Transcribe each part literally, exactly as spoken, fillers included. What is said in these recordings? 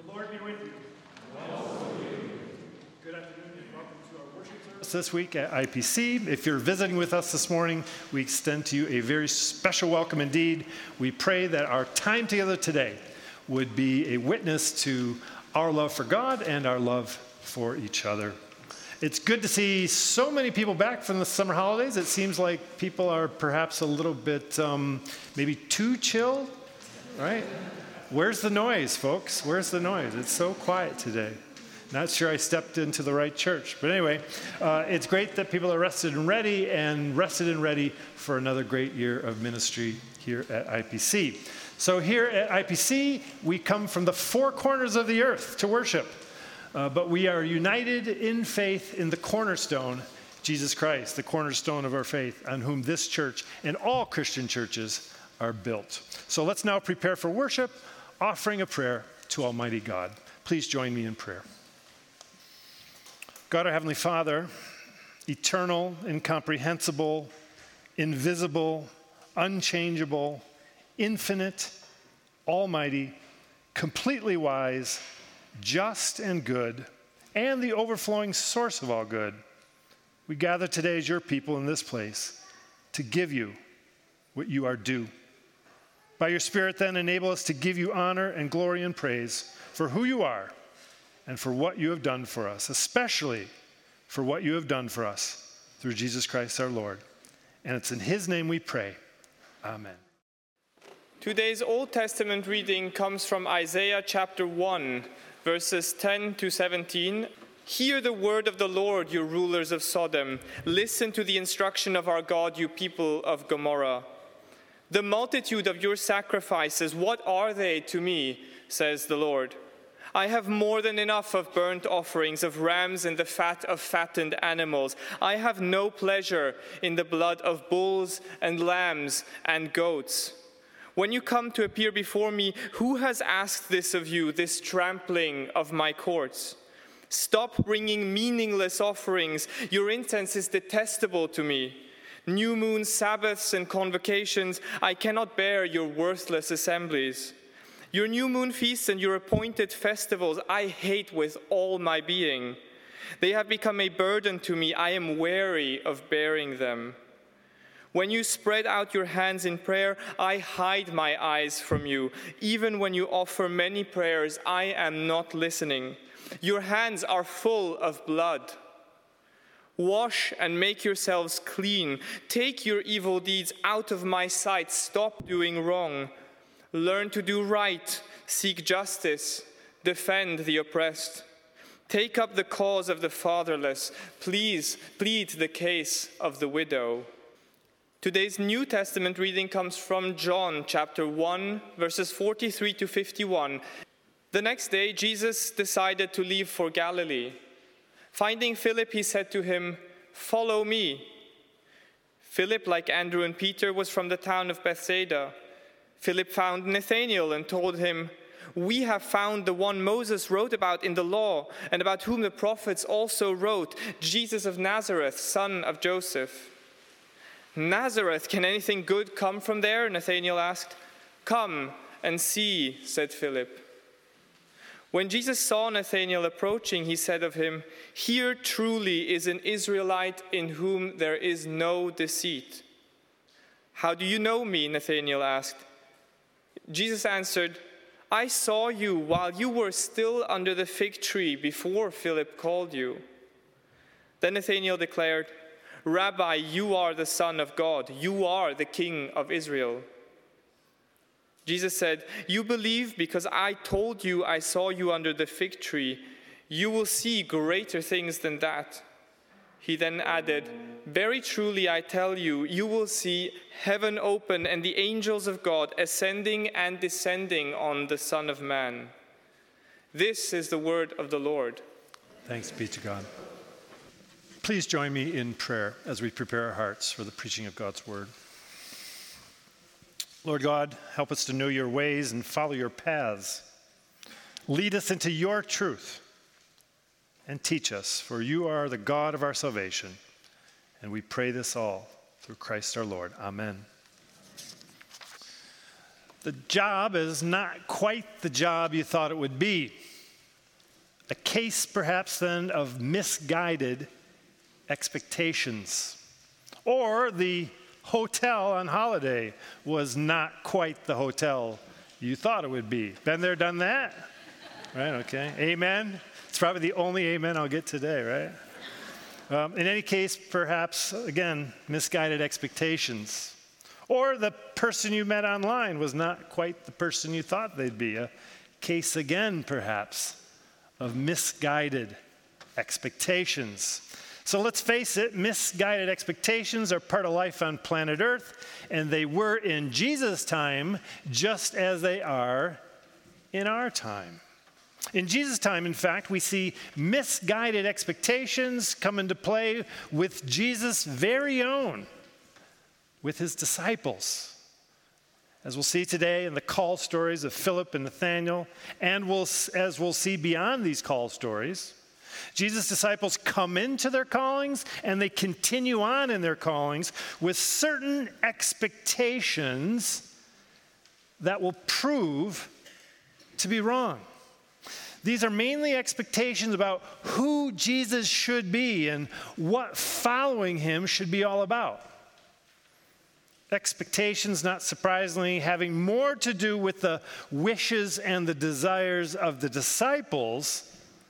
Lord be with you. And also with you. Good afternoon and welcome to our worship service this week at I P C. If you're visiting with us this morning, we extend to you a very special welcome indeed. We pray that our time together today would be a witness to our love for God and our love for each other. It's good to see so many people back from the summer holidays. It seems like people are perhaps a little bit um, maybe too chill, right? Where's the noise, folks? Where's the noise? It's so quiet today. Not sure I stepped into the right church. But anyway, uh, it's great that people are rested and ready and rested and ready for another great year of ministry here at I P C. So here at I P C, we come from the four corners of the earth to worship. Uh, but we are united in faith in the cornerstone, Jesus Christ, the cornerstone of our faith, on whom this church and all Christian churches are built. So let's now prepare for worship, offering a prayer to Almighty God. Please join me in prayer. God, our Heavenly Father, eternal, incomprehensible, invisible, unchangeable, infinite, almighty, completely wise, just and good, and the overflowing source of all good, we gather today as your people in this place to give you what you are due. By your Spirit, then, enable us to give you honor and glory and praise for who you are and for what you have done for us, especially for what you have done for us through Jesus Christ our Lord. And it's in his name we pray. Amen. Today's Old Testament reading comes from Isaiah chapter one, verses ten to seventeen. Hear the word of the Lord, you rulers of Sodom. Listen to the instruction of our God, you people of Gomorrah. The multitude of your sacrifices, what are they to me, says the Lord? I have more than enough of burnt offerings, of rams and the fat of fattened animals. I have no pleasure in the blood of bulls and lambs and goats. When you come to appear before me, who has asked this of you, this trampling of my courts? Stop bringing meaningless offerings. Your incense is detestable to me. New moon Sabbaths and convocations, I cannot bear your worthless assemblies. Your new moon feasts and your appointed festivals, I hate with all my being. They have become a burden to me. I am weary of bearing them. When you spread out your hands in prayer, I hide my eyes from you. Even when you offer many prayers, I am not listening. Your hands are full of blood. Wash and make yourselves clean. Take your evil deeds out of my sight. Stop doing wrong. Learn to do right. Seek justice. Defend the oppressed. Take up the cause of the fatherless. Please plead the case of the widow. Today's New Testament reading comes from John chapter one, verses forty-three to fifty-one. The next day, Jesus decided to leave for Galilee. Finding Philip, he said to him, "Follow me." Philip, like Andrew and Peter, was from the town of Bethsaida. Philip found Nathanael and told him, "We have found the one Moses wrote about in the law, and about whom the prophets also wrote, Jesus of Nazareth, son of Joseph." "Nazareth, can anything good come from there?" Nathanael asked. "Come and see," said Philip. When Jesus saw Nathanael approaching, he said of him, "Here truly is an Israelite in whom there is no deceit." "How do you know me?" Nathanael asked. Jesus answered, "I saw you while you were still under the fig tree before Philip called you." Then Nathanael declared, "Rabbi, you are the Son of God. You are the King of Israel." Jesus said, "You believe because I told you I saw you under the fig tree. You will see greater things than that." He then added, "Very truly I tell you, you will see heaven open and the angels of God ascending and descending on the Son of Man." This is the word of the Lord. Thanks be to God. Please join me in prayer as we prepare our hearts for the preaching of God's word. Lord God, help us to know your ways and follow your paths. Lead us into your truth and teach us, for you are the God of our salvation. And we pray this all through Christ our Lord. Amen. The job is not quite the job you thought it would be. A case, perhaps, then, of misguided expectations. Or the hotel on holiday was not quite the hotel you thought it would be. Been there, done that? Right, okay. Amen? It's probably the only amen I'll get today, right? Um, in any case, perhaps, again, misguided expectations. Or the person you met online was not quite the person you thought they'd be. A case, again, perhaps, of misguided expectations. So let's face it, misguided expectations are part of life on planet Earth, and they were in Jesus' time just as they are in our time. In Jesus' time, in fact, we see misguided expectations come into play with Jesus' very own, with his disciples. As we'll see today in the call stories of Philip and Nathanael, and we'll, as we'll see beyond these call stories, Jesus' disciples come into their callings and they continue on in their callings with certain expectations that will prove to be wrong. These are mainly expectations about who Jesus should be and what following him should be all about. Expectations, not surprisingly, having more to do with the wishes and the desires of the disciples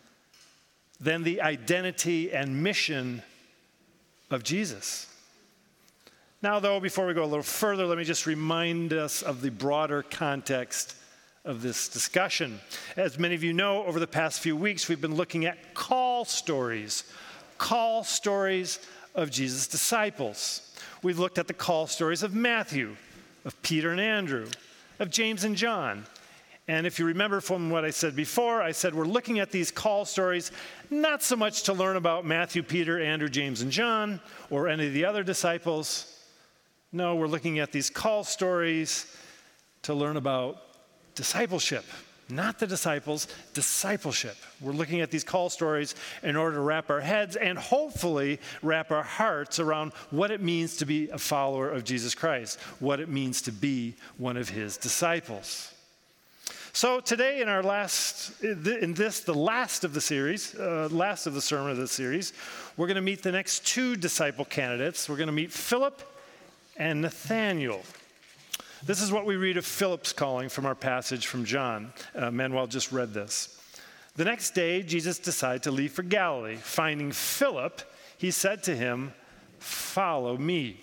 than the identity and mission of Jesus. Now, though, before we go a little further, let me just remind us of the broader context of this discussion. As many of you know, over the past few weeks, we've been looking at call stories, call stories of Jesus' disciples. We've looked at the call stories of Matthew, of Peter and Andrew, of James and John. And if you remember from what I said before, I said we're looking at these call stories not so much to learn about Matthew, Peter, Andrew, James, and John, or any of the other disciples. No, we're looking at these call stories to learn about discipleship. Not the disciples, discipleship. We're looking at these call stories in order to wrap our heads and hopefully wrap our hearts around what it means to be a follower of Jesus Christ, what it means to be one of his disciples. So today in our last, in this, the last of the series, uh, last of the sermon of the series, we're going to meet the next two disciple candidates. We're going to meet Philip and Nathanael. This is what we read of Philip's calling from our passage from John. Uh, Manuel just read this. The next day, Jesus decided to leave for Galilee. Finding Philip, he said to him, "Follow me."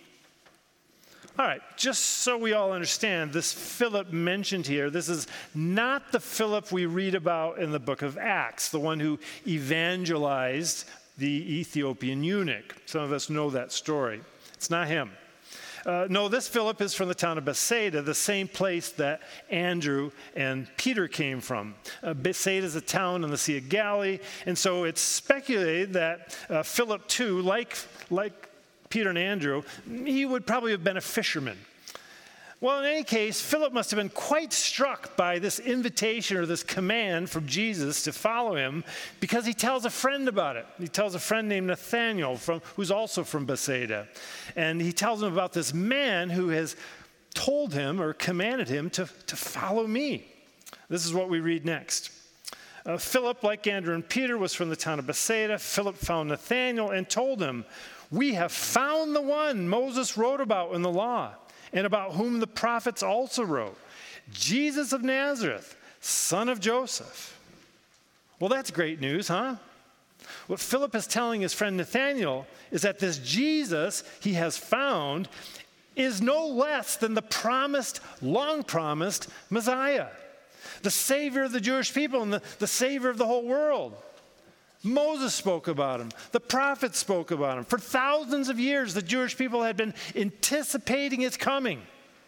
All right, just so we all understand, this Philip mentioned here, this is not the Philip we read about in the book of Acts, the one who evangelized the Ethiopian eunuch. Some of us know that story. It's not him. Uh, no, this Philip is from the town of Bethsaida, the same place that Andrew and Peter came from. Uh, Bethsaida is a town on the Sea of Galilee, and so it's speculated that uh, Philip, too, like, like Peter and Andrew, he would probably have been a fisherman. Well, in any case, Philip must have been quite struck by this invitation or this command from Jesus to follow him because he tells a friend about it. He tells a friend named Nathanael, from, who's also from Bethsaida. And he tells him about this man who has told him or commanded him to, to follow me. This is what we read next. Uh, Philip, like Andrew and Peter, was from the town of Bethsaida. Philip found Nathanael and told him, "We have found the one Moses wrote about in the law, and about whom the prophets also wrote, Jesus of Nazareth, son of Joseph." Well, that's great news, huh? What Philip is telling his friend Nathanael is that this Jesus he has found is no less than the promised, long-promised Messiah, the Savior of the Jewish people and the, the Savior of the whole world. Moses spoke about him. The prophets spoke about him. For thousands of years, the Jewish people had been anticipating his coming.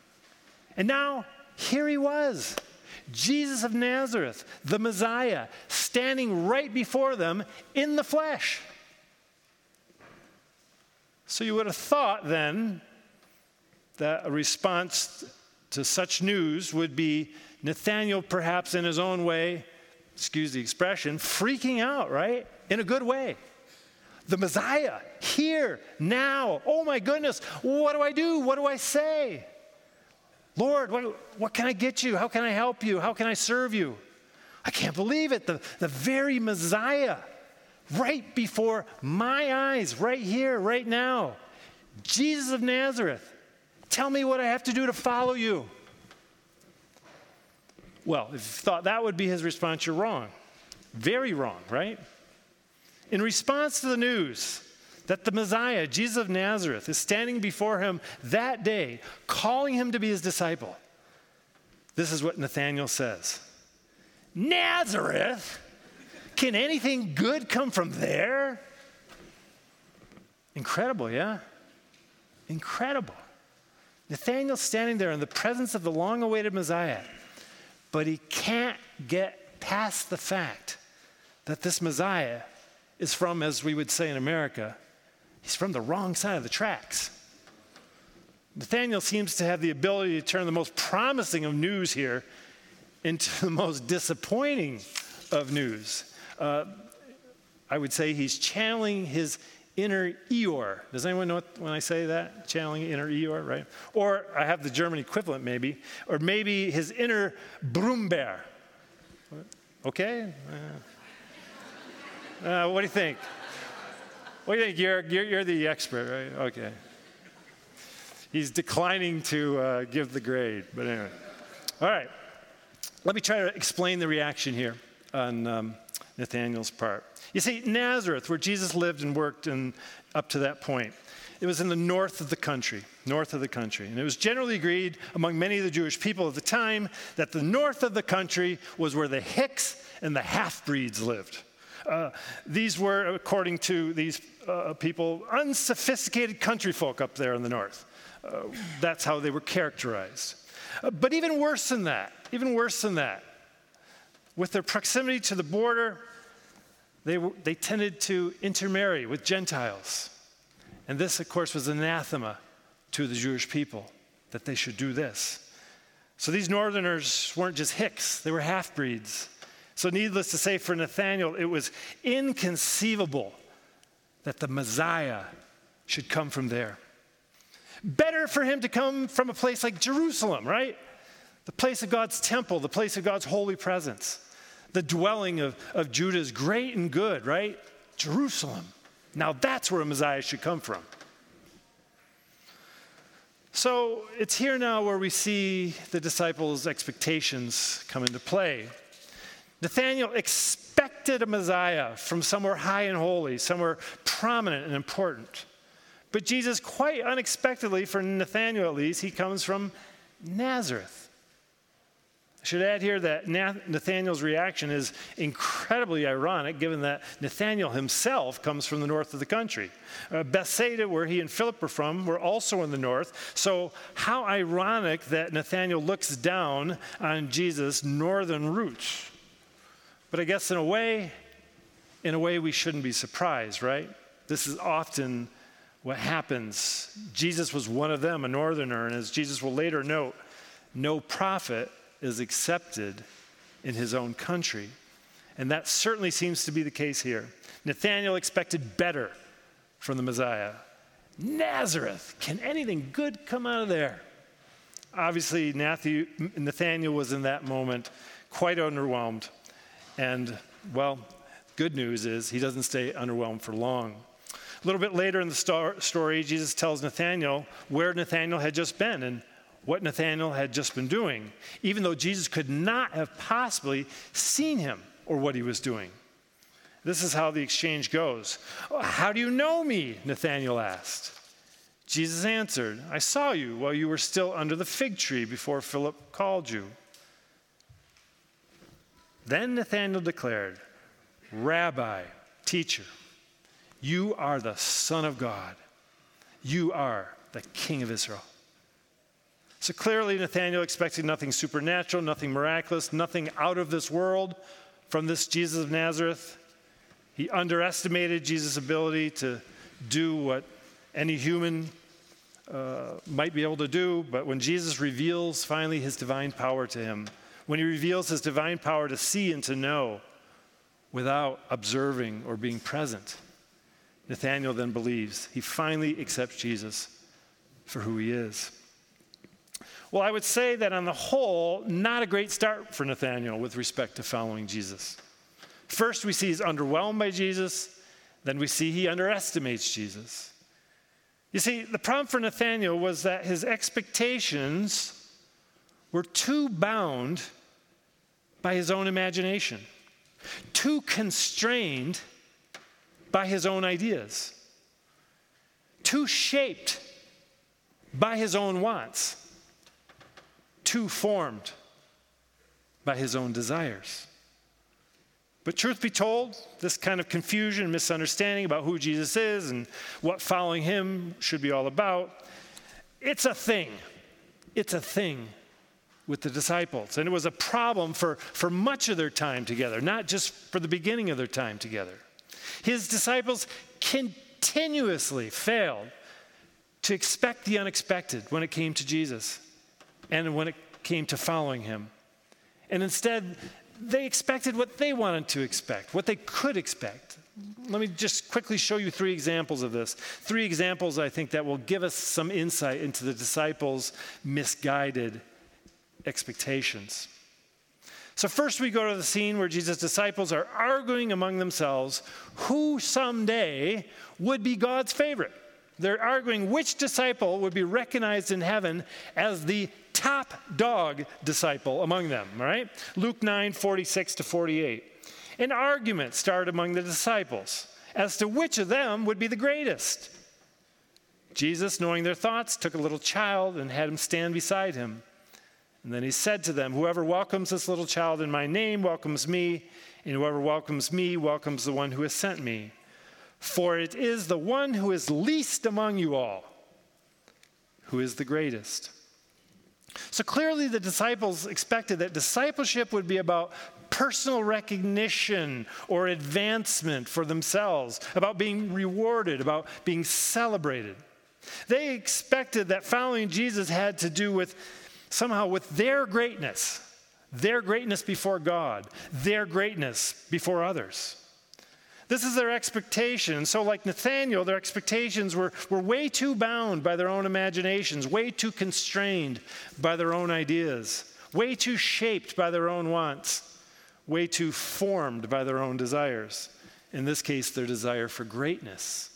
And now, here he was, Jesus of Nazareth, the Messiah, standing right before them in the flesh. So you would have thought then that a response to such news would be Nathanael, perhaps in his own way, excuse the expression, freaking out, right? In a good way. The Messiah, here, now. Oh my goodness, what do I do? What do I say? Lord, what, what can I get you? How can I help you? How can I serve you? I can't believe it. The, the very Messiah, right before my eyes, right here, right now. Jesus of Nazareth. Tell me what I have to do to follow you. Well, if you thought that would be his response, you're wrong. Very wrong, right? In response to the news that the Messiah, Jesus of Nazareth, is standing before him that day, calling him to be his disciple, this is what Nathanael says. Nazareth? Can anything good come from there? Incredible, yeah? Incredible. Nathanael's standing there in the presence of the long-awaited Messiah, but he can't get past the fact that this Messiah is from, as we would say in America, he's from the wrong side of the tracks. Nathanael seems to have the ability to turn the most promising of news here into the most disappointing of news. Uh, I would say he's channeling his inner Eeyore. Does anyone know what, when I say that? Channeling inner Eeyore, right? Or I have the German equivalent maybe. Or maybe his inner Brummbär. Okay? Uh, uh, what do you think? What do you think? You're, you're, you're the expert, right? Okay. He's declining to uh, give the grade, but anyway. All right. Let me try to explain the reaction here on um, Nathanael's part. You see, Nazareth, where Jesus lived and worked and up to that point, it was in the north of the country, north of the country. And it was generally agreed among many of the Jewish people of the time that the north of the country was where the Hicks and the half-breeds lived. Uh, these were, according to these uh, people, unsophisticated country folk up there in the north. Uh, that's how they were characterized. Uh, but even worse than that, even worse than that, with their proximity to the border, they, were, they tended to intermarry with Gentiles. And this, of course, was anathema to the Jewish people, that they should do this. So these northerners weren't just Hicks, they were half-breeds. So needless to say, for Nathanael, it was inconceivable that the Messiah should come from there. Better for him to come from a place like Jerusalem, right? The place of God's temple, the place of God's holy presence, the dwelling of, of Judah's great and good, right? Jerusalem. Now that's where a Messiah should come from. So it's here now where we see the disciples' expectations come into play. Nathanael expected a Messiah from somewhere high and holy, somewhere prominent and important. But Jesus, quite unexpectedly, for Nathanael at least, he comes from Nazareth. I should add here that Nathanael's reaction is incredibly ironic, given that Nathanael himself comes from the north of the country. Uh, Bethsaida, where he and Philip were from, were also in the north. So how ironic that Nathanael looks down on Jesus' northern roots. But I guess in a way, in a way we shouldn't be surprised, right? This is often what happens. Jesus was one of them, a northerner, and as Jesus will later note, no prophet is accepted in his own country. And that certainly seems to be the case here. Nathanael expected better from the Messiah. Nazareth, can anything good come out of there? Obviously, Matthew, Nathanael was in that moment quite underwhelmed. And, well, good news is he doesn't stay underwhelmed for long. A little bit later in the star- story, Jesus tells Nathanael where Nathanael had just been and what Nathanael had just been doing, even though Jesus could not have possibly seen him or what he was doing. This is how the exchange goes. How do you know me? Nathanael asked. Jesus answered, I saw you while you were still under the fig tree before Philip called you. Then Nathanael declared, Rabbi, teacher, you are the Son of God. You are the King of Israel. So clearly Nathanael expected nothing supernatural, nothing miraculous, nothing out of this world from this Jesus of Nazareth. He underestimated Jesus' ability to do what any human uh, might be able to do. But when Jesus reveals finally his divine power to him, when he reveals his divine power to see and to know without observing or being present, Nathanael then believes. He finally accepts Jesus for who he is. Well, I would say that on the whole, not a great start for Nathanael with respect to following Jesus. First, we see he's underwhelmed by Jesus. Then we see he underestimates Jesus. You see, the problem for Nathanael was that his expectations were too bound by his own imagination, too constrained by his own ideas, too shaped by his own wants, too formed by his own desires. But truth be told, this kind of confusion and misunderstanding about who Jesus is and what following him should be all about, it's a thing. It's a thing with the disciples. And it was a problem for, for much of their time together, not just for the beginning of their time together. His disciples continuously failed to expect the unexpected when it came to Jesus and when it came to following him. And instead, they expected what they wanted to expect, what they could expect. Let me just quickly show you three examples of this. Three examples, I think, that will give us some insight into the disciples' misguided expectations. So first we go to the scene where Jesus' disciples are arguing among themselves who someday would be God's favorite. They're arguing which disciple would be recognized in heaven as the top dog disciple among them, right? Luke nine, forty-six to forty-eight. An argument started among the disciples as to which of them would be the greatest. Jesus, knowing their thoughts, took a little child and had him stand beside him. And then he said to them, "Whoever welcomes this little child in my name welcomes me, and whoever welcomes me welcomes the one who has sent me. For it is the one who is least among you all who is the greatest." So clearly the disciples expected that discipleship would be about personal recognition or advancement for themselves, about being rewarded, about being celebrated. They expected that following Jesus had to do with somehow with their greatness, their greatness before God, their greatness before others. This is their expectation. So like Nathanael, their expectations were, were way too bound by their own imaginations, way too constrained by their own ideas, way too shaped by their own wants, way too formed by their own desires. In this case, their desire for greatness.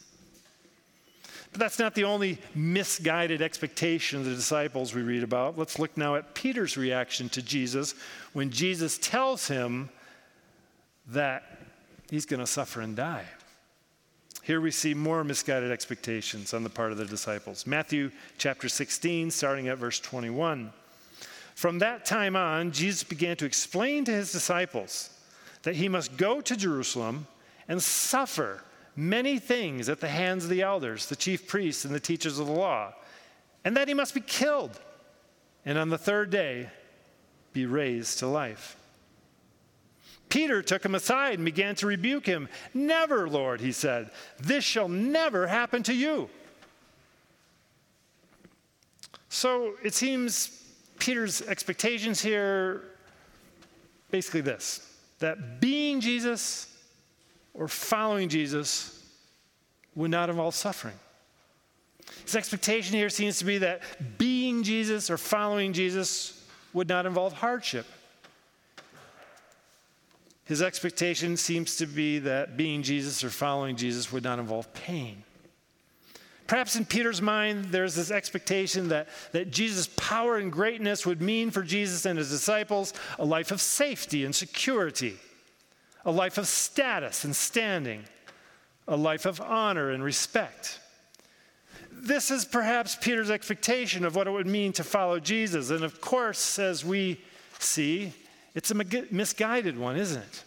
But that's not the only misguided expectation of the disciples we read about. Let's look now at Peter's reaction to Jesus when Jesus tells him that he's going to suffer and die. Here we see more misguided expectations on the part of the disciples. Matthew chapter sixteen, starting at verse twenty-one. From that time on, Jesus began to explain to his disciples that he must go to Jerusalem and suffer many things at the hands of the elders, the chief priests, and the teachers of the law, and that he must be killed, and on the third day be raised to life. Peter took him aside and began to rebuke him. "Never, Lord," he said, "this shall never happen to you." So it seems Peter's expectations here, basically this, that being Jesus or following Jesus would not involve suffering. His expectation here seems to be that being Jesus or following Jesus would not involve hardship. His expectation seems to be that being Jesus or following Jesus would not involve pain. Perhaps in Peter's mind, there's this expectation that, that Jesus' power and greatness would mean for Jesus and his disciples a life of safety and security, a life of status and standing, a life of honor and respect. This is perhaps Peter's expectation of what it would mean to follow Jesus. And of course, as we see, it's a misguided one, isn't it?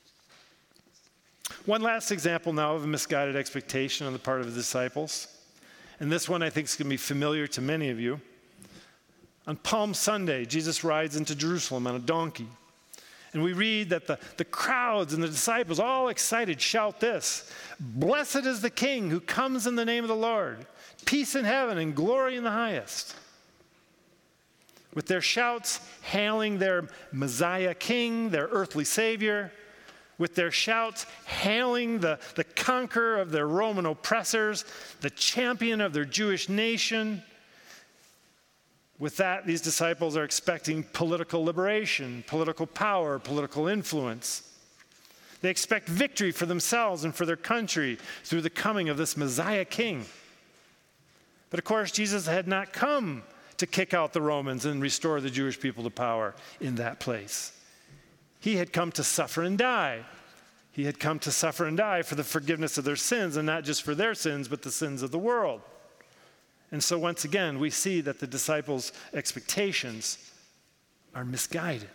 One last example now of a misguided expectation on the part of the disciples. And this one I think is going to be familiar to many of you. On Palm Sunday, Jesus rides into Jerusalem on a donkey. And we read that the, the crowds and the disciples, all excited, shout this: "Blessed is the King who comes in the name of the Lord. Peace in heaven and glory in the highest." With their shouts hailing their Messiah King, their earthly Savior, with their shouts hailing the, the conqueror of their Roman oppressors, the champion of their Jewish nation, With that, these disciples are expecting political liberation, political power, political influence. They expect victory for themselves and for their country through the coming of this Messiah king. But of course, Jesus had not come to kick out the Romans and restore the Jewish people to power in that place. He had come to suffer and die. He had come to suffer and die for the forgiveness of their sins, and not just for their sins, but the sins of the world. And so once again, we see that the disciples' expectations are misguided.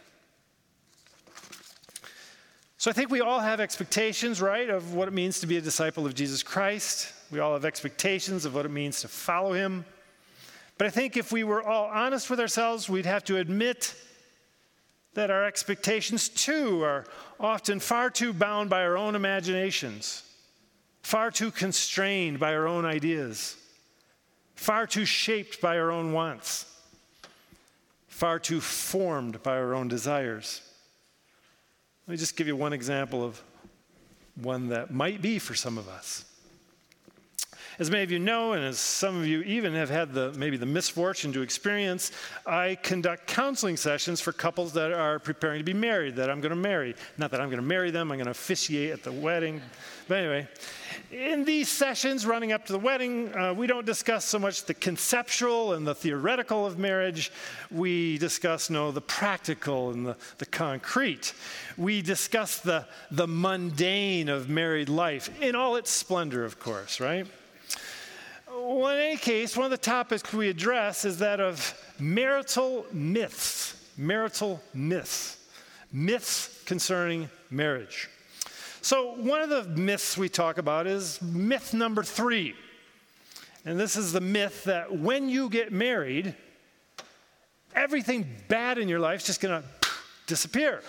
So I think we all have expectations, right, of what it means to be a disciple of Jesus Christ. We all have expectations of what it means to follow him. But I think if we were all honest with ourselves, we'd have to admit that our expectations, too, are often far too bound by our own imaginations, far too constrained by our own ideas, far too shaped by our own wants, far too formed by our own desires. Let me just give you one example of one that might be for some of us. As many of you know, and as some of you even have had the maybe the misfortune to experience, I conduct counseling sessions for couples that are preparing to be married, that I'm going to marry. Not that I'm going to marry them, I'm going to officiate at the wedding. But anyway, in these sessions running up to the wedding, uh, we don't discuss so much the conceptual and the theoretical of marriage. We discuss, no, the practical and the, the concrete. We discuss the, the mundane of married life, in all its splendor, of course, right? Well, in any case, one of the topics we address is that of marital myths. Marital myths. Myths concerning marriage. So one of the myths we talk about is myth number three. And this is the myth that when you get married, everything bad in your life is just going to disappear.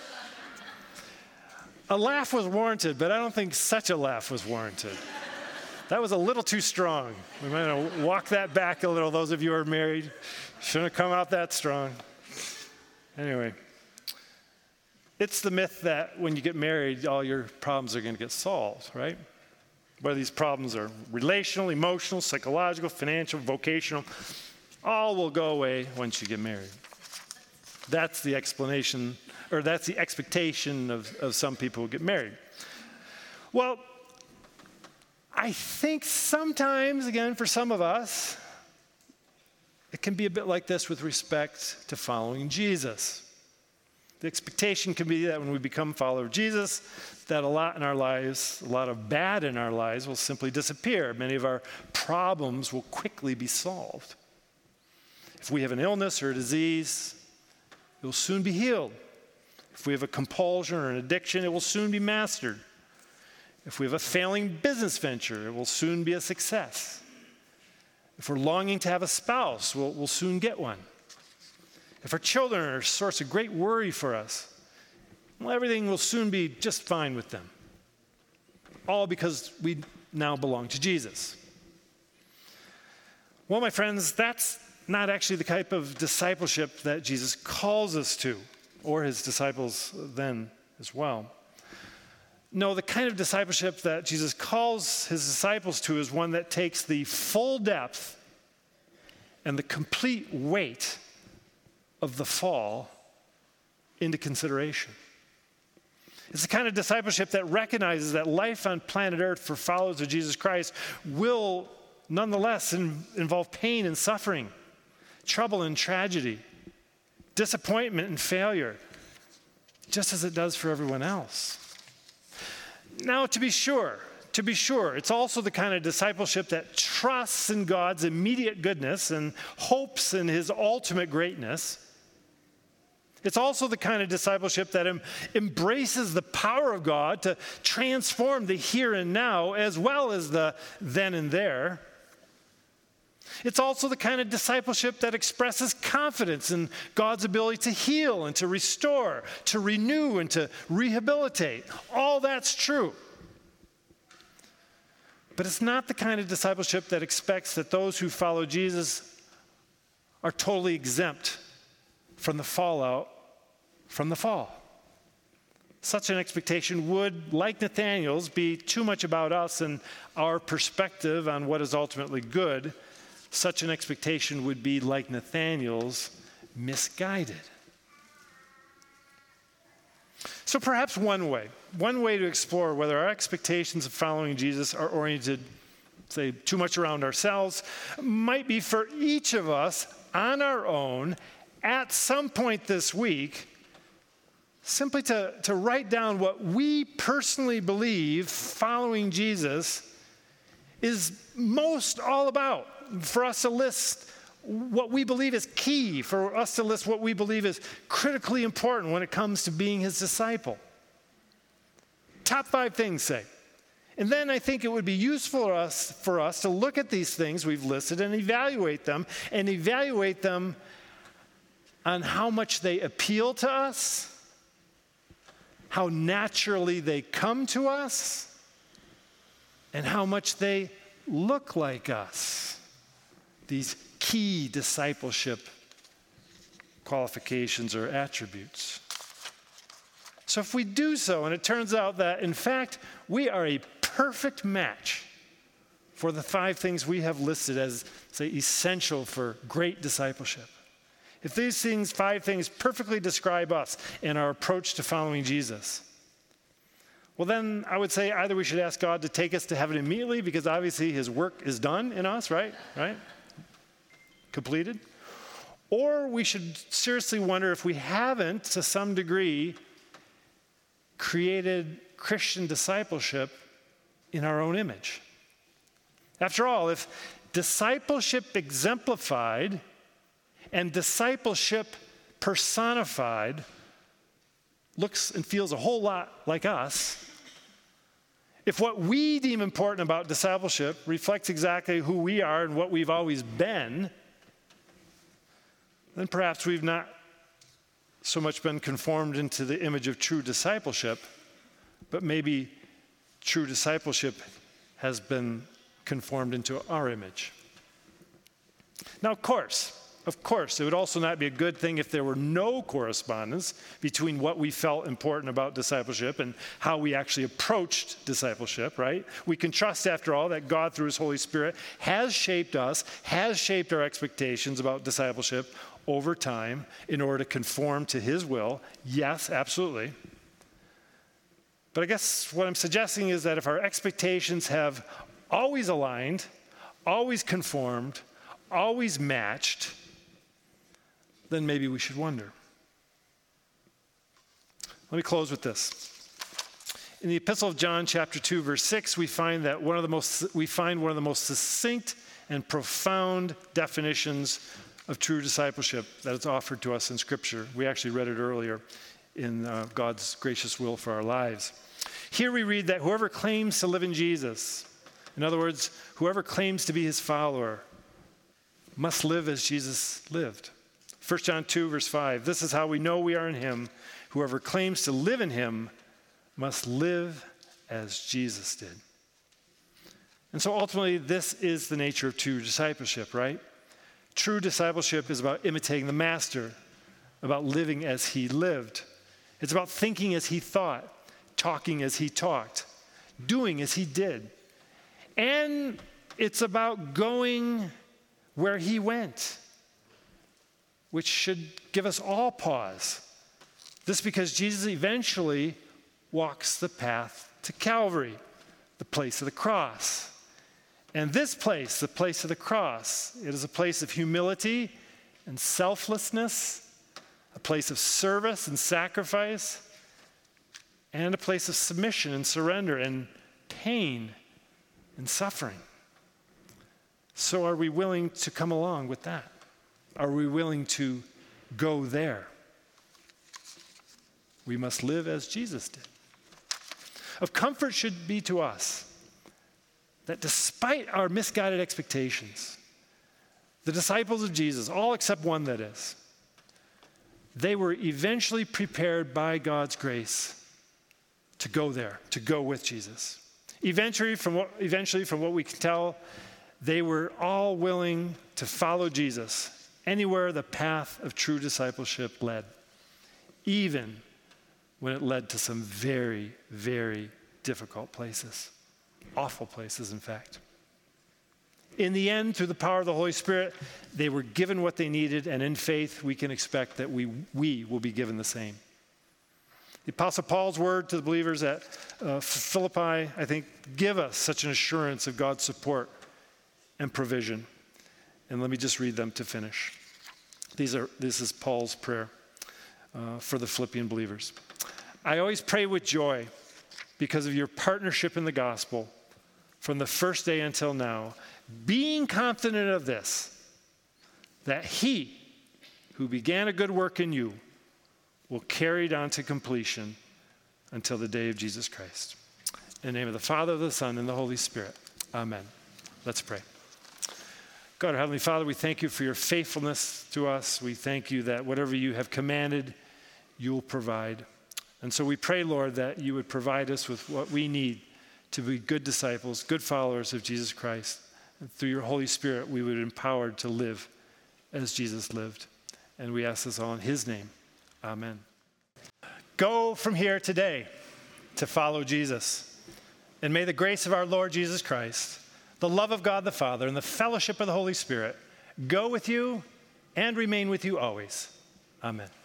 A laugh was warranted, but I don't think such a laugh was warranted. That was a little too strong. We might want to walk that back a little. Those of you who are married shouldn't have come out that strong. Anyway, it's the myth that when you get married, all your problems are going to get solved, right? Whether these problems are relational, emotional, psychological, financial, vocational, all will go away once you get married. That's the explanation, or that's the expectation of, of some people who get married. Well, I think sometimes, again, for some of us, it can be a bit like this with respect to following Jesus. The expectation can be that when we become followers of Jesus, that a lot in our lives, a lot of bad in our lives will simply disappear. Many of our problems will quickly be solved. If we have an illness or a disease, it will soon be healed. If we have a compulsion or an addiction, it will soon be mastered. If we have a failing business venture, it will soon be a success. If we're longing to have a spouse, we'll, we'll soon get one. If our children are a source of great worry for us, well, everything will soon be just fine with them. All because we now belong to Jesus. Well, my friends, that's not actually the type of discipleship that Jesus calls us to, or his disciples then as well. No, the kind of discipleship that Jesus calls his disciples to is one that takes the full depth and the complete weight of the fall into consideration. It's the kind of discipleship that recognizes that life on planet Earth for followers of Jesus Christ will nonetheless in, involve pain and suffering, trouble and tragedy, disappointment and failure, just as it does for everyone else. Now, to be sure, to be sure, it's also the kind of discipleship that trusts in God's immediate goodness and hopes in his ultimate greatness. It's also the kind of discipleship that em- embraces the power of God to transform the here and now as well as the then and there. It's also the kind of discipleship that expresses confidence in God's ability to heal and to restore, to renew and to rehabilitate. All that's true. But it's not the kind of discipleship that expects that those who follow Jesus are totally exempt from the fallout from the fall. Such an expectation would, like Nathanael's, be too much about us and our perspective on what is ultimately good, such an expectation would be, like Nathanael's, misguided. So perhaps one way, one way to explore whether our expectations of following Jesus are oriented, say, too much around ourselves, might be for each of us on our own at some point this week, simply to, to write down what we personally believe following Jesus is most all about. For us to list what we believe is key, for us to list what we believe is critically important when it comes to being his disciple. Top five things, say. And then I think it would be useful for us, for us to look at these things we've listed and evaluate them, and evaluate them on how much they appeal to us, how naturally they come to us, and how much they look like us. These key discipleship qualifications or attributes. So if we do so, and it turns out that, in fact, we are a perfect match for the five things we have listed as, say, essential for great discipleship. If these things, five things perfectly describe us and our approach to following Jesus, well then I would say either we should ask God to take us to heaven immediately because obviously his work is done in us, right? Right? Completed. Or we should seriously wonder if we haven't, to some degree, created Christian discipleship in our own image. After all, if discipleship exemplified and discipleship personified looks and feels a whole lot like us, if what we deem important about discipleship reflects exactly who we are and what we've always been, then perhaps we've not so much been conformed into the image of true discipleship, but maybe true discipleship has been conformed into our image. Now, of course, of course, it would also not be a good thing if there were no correspondence between what we felt important about discipleship and how we actually approached discipleship, right? We can trust, after all, that God, through his Holy Spirit, has shaped us, has shaped our expectations about discipleship over time in order to conform to his will. Yes, absolutely. But I guess what I'm suggesting is that if our expectations have always aligned, always conformed, always matched, then maybe we should wonder. Let me close with this. In the Epistle of John, chapter two, verse six, we find that one of the most we find one of the most succinct and profound definitions of true discipleship that is offered to us in Scripture. We actually read it earlier in uh, God's gracious will for our lives. Here we read that whoever claims to live in Jesus, in other words, whoever claims to be his follower, must live as Jesus lived. First John two, verse five, this is how we know we are in him. Whoever claims to live in him must live as Jesus did. And so ultimately, this is the nature of true discipleship, right? True discipleship is about imitating the master, about living as he lived. It's about thinking as he thought, talking as he talked, doing as he did. And it's about going where he went, which should give us all pause. This because Jesus eventually walks the path to Calvary, the place of the cross. And this place, the place of the cross, it is a place of humility and selflessness, a place of service and sacrifice, and a place of submission and surrender and pain and suffering. So are we willing to come along with that? Are we willing to go there? We must live as Jesus did. Of comfort should be to us that despite our misguided expectations, the disciples of Jesus, all except one that is, they were eventually prepared by God's grace to go there, to go with Jesus. Eventually, from what, eventually, from what we can tell, they were all willing to follow Jesus anywhere the path of true discipleship led, even when it led to some very, very difficult places, awful places, in fact. In the end, through the power of the Holy Spirit, they were given what they needed, and in faith, we can expect that we, we will be given the same. The Apostle Paul's word to the believers at uh, Philippi, I think, give us such an assurance of God's support and provision. And let me just read them to finish. These are, this is Paul's prayer uh, for the Philippian believers. I always pray with joy because of your partnership in the gospel from the first day until now, being confident of this, that he who began a good work in you will carry it on to completion until the day of Jesus Christ. In the name of the Father, the Son, and the Holy Spirit. Amen. Let's pray. God, our Heavenly Father, we thank you for your faithfulness to us. We thank you that whatever you have commanded, you will provide. And so we pray, Lord, that you would provide us with what we need to be good disciples, good followers of Jesus Christ. And through your Holy Spirit, we would be empowered to live as Jesus lived. And we ask this all in his name. Amen. Go from here today to follow Jesus. And may the grace of our Lord Jesus Christ, the love of God the Father, and the fellowship of the Holy Spirit go with you and remain with you always. Amen.